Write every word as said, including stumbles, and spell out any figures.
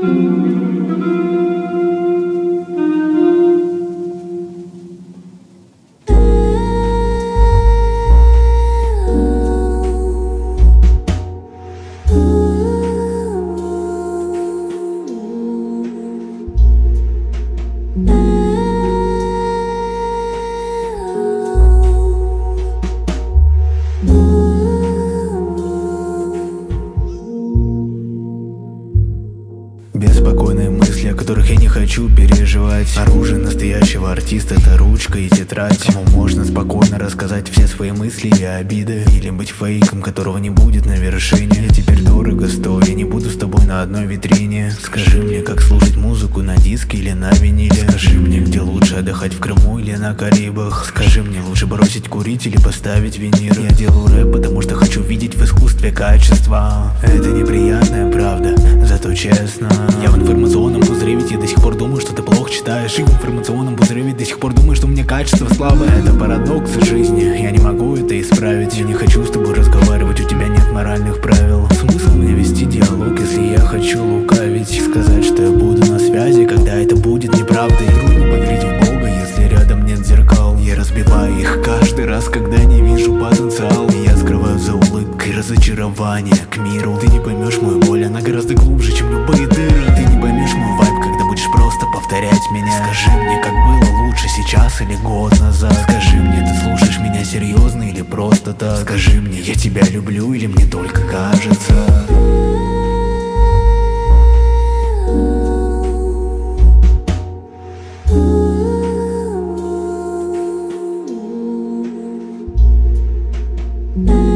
Беспокойные мысли, о которых я не хочу переживать. Оружие настоящего артиста — это ручка и тетрадь. Кому можно спокойно рассказать все свои мысли и обиды, или быть фейком, которого не будет на вершине. Я теперь дорого стою, я не буду с тобой на одной витрине. Скажи мне, как слушать музыку на диске или на виниле. Скажи мне, где лучше отдыхать, в Крыму или на Карибах. Скажи мне, лучше бросить курить или поставить винир. Я делаю рэп, потому что хочу видеть в искусстве качество. Это неприятная правда, зато честно. Я в информационном пузыре, ведь я до сих пор думаю, что ты плохо читаешь. И в информационном пузыре, ведь до сих пор думаю, что у меня качество слабое. Это парадокс жизни, я не могу это исправить. Я не хочу с тобой разговаривать, у тебя нет моральных правил. Смысл мне вести диалог, если я хочу лукавить? Сказать, что я буду на связи, когда это будет неправдой. Трудно поверить в Бога, если рядом нет зеркал. Я разбиваю их каждый раз, когда не вижу потенциал. И я скрываю за улыбкой разочарование к миру. Ты не поймешь мою боль, она гораздо глубже, чем любые дыры. Ты не поймешь мой вайб, когда будешь просто повторять меня. Скажи мне, как было лучше сейчас или год назад. Скажи мне, ты слушаешь меня серьезно или просто так. Скажи мне, я тебя люблю или мне только кажется. Mm-hmm.